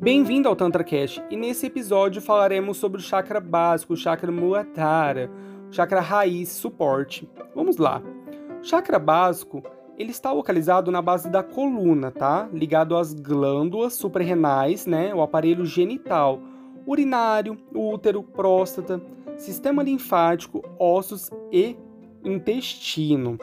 Bem-vindo ao TantraCast, e nesse episódio falaremos sobre o chakra básico, o chakra Muladhara, o chakra raiz, suporte. Vamos lá. O chakra básico, ele está localizado na base da coluna, tá? Ligado às glândulas suprarrenais, né? O aparelho genital, urinário, útero, próstata, sistema linfático, ossos e intestino.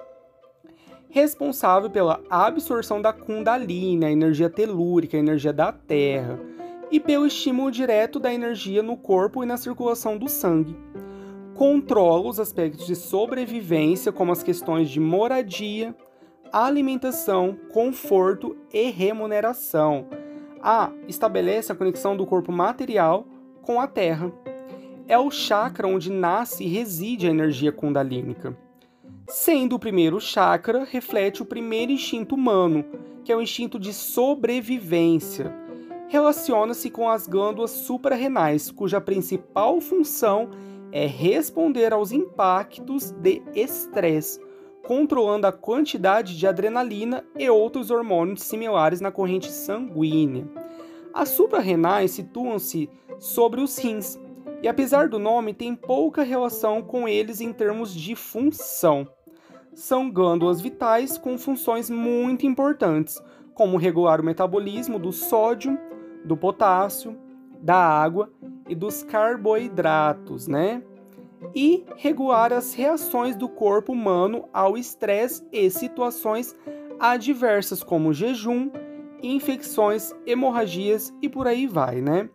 Responsável pela absorção da Kundalini, a energia telúrica, a energia da terra, e pelo estímulo direto da energia no corpo e na circulação do sangue. Controla os aspectos de sobrevivência, como as questões de moradia, alimentação, conforto e remuneração. Estabelece a conexão do corpo material com a terra. É o chakra onde nasce e reside a energia kundalínica. Sendo o primeiro chakra, reflete o primeiro instinto humano, que é o instinto de sobrevivência. Relaciona-se com as glândulas suprarrenais, cuja principal função é responder aos impactos de estresse, controlando a quantidade de adrenalina e outros hormônios similares na corrente sanguínea. As suprarrenais situam-se sobre os rins, e apesar do nome, tem pouca relação com eles em termos de função. São glândulas vitais com funções muito importantes, como regular o metabolismo do sódio, do potássio, da água e dos carboidratos, né? E regular as reações do corpo humano ao estresse e situações adversas, como jejum, infecções, hemorragias e por aí vai, né?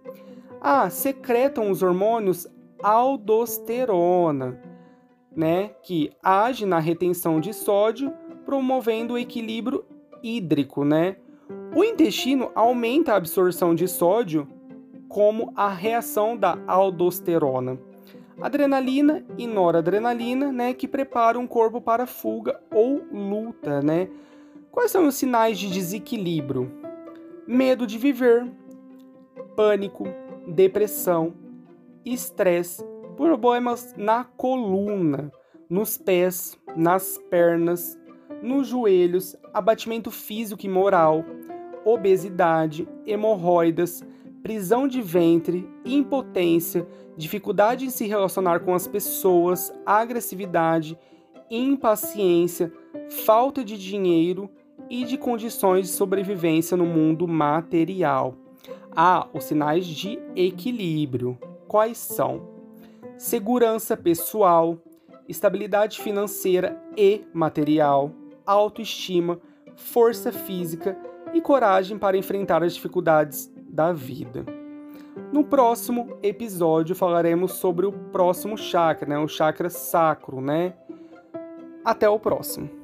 Secretam os hormônios aldosterona, né, que age na retenção de sódio, promovendo o equilíbrio hídrico, né? O intestino aumenta a absorção de sódio como a reação da aldosterona. Adrenalina e noradrenalina, né, que preparam o corpo para fuga ou luta, né? Quais são os sinais de desequilíbrio? Medo de viver, pânico, depressão, estresse, problemas na coluna, nos pés, nas pernas, nos joelhos, abatimento físico e moral, obesidade, hemorroidas, prisão de ventre, impotência, dificuldade em se relacionar com as pessoas, agressividade, impaciência, falta de dinheiro e de condições de sobrevivência no mundo material. Os sinais de equilíbrio. Quais são? Segurança pessoal, estabilidade financeira e material, autoestima, força física e coragem para enfrentar as dificuldades da vida. No próximo episódio falaremos sobre o próximo chakra, né? O chakra sacro, né? Até o próximo.